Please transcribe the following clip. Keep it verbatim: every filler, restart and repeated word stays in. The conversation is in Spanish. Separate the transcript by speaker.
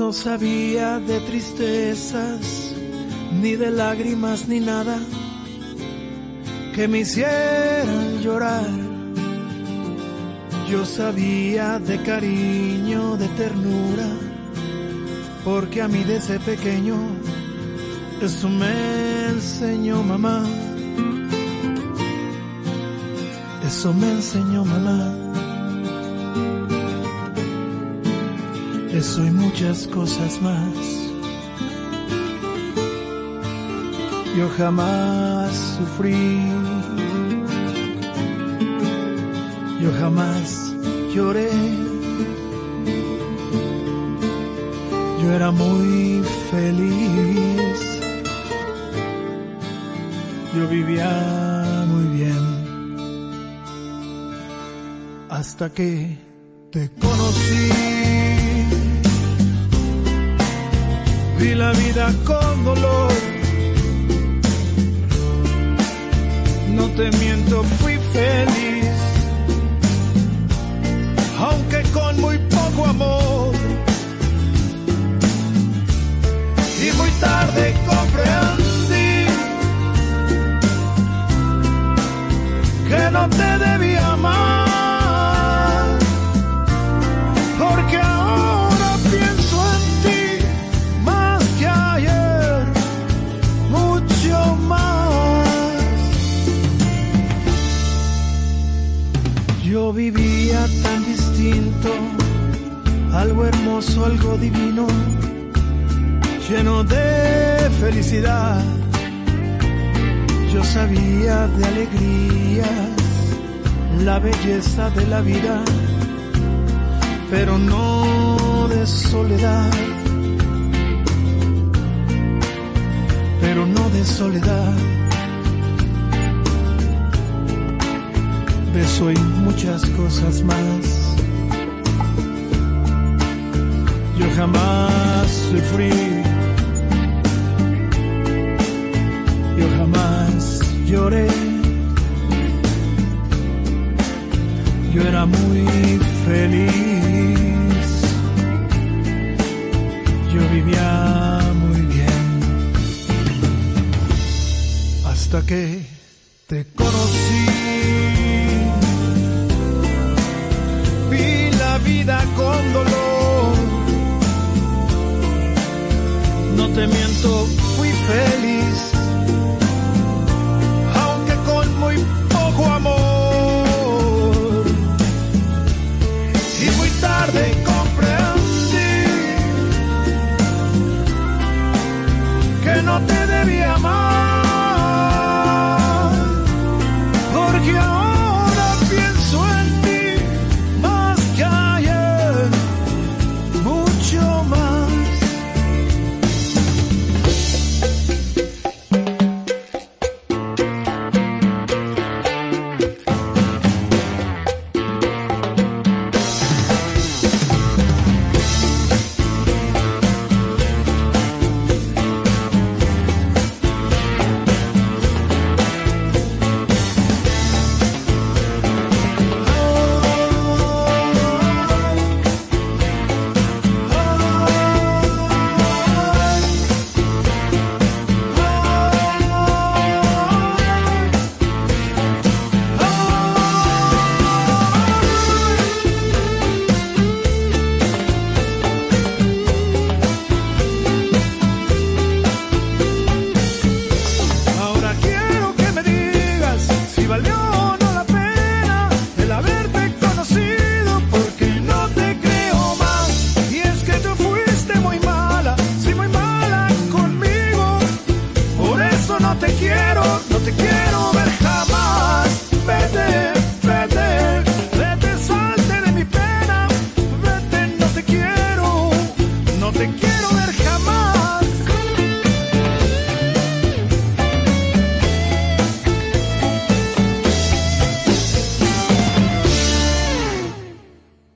Speaker 1: No sabía de tristezas, ni de lágrimas, ni nada que me hicieran llorar. Yo sabía de cariño, de ternura, porque a mí desde pequeño eso me enseñó mamá. Eso me enseñó mamá. Eso y muchas cosas más. Yo jamás sufrí, yo jamás lloré. Yo era muy feliz, yo vivía muy bien, hasta que te conocí. Vi la vida con dolor, no te miento, fui feliz, aunque con muy poco amor. Y muy tarde comprendí que no te debía amar, porque ahora pienso en ti más que ayer, mucho más. Yo vivía tan distinto, algo hermoso, algo divino, lleno de felicidad. Yo sabía de alegría, la belleza de la vida, pero no de soledad, pero no de soledad. De eso y muchas cosas más. Yo jamás sufrí, yo jamás lloré. Yo era muy feliz, yo vivía muy bien, hasta que te conocí. Vi la vida con dolor, no te miento, fui feliz, aunque con muy poco amor. Y muy tarde comprendí que no te debía amar, porque ahora pienso en ti más que ayer, mucho más. No te quiero, no te quiero.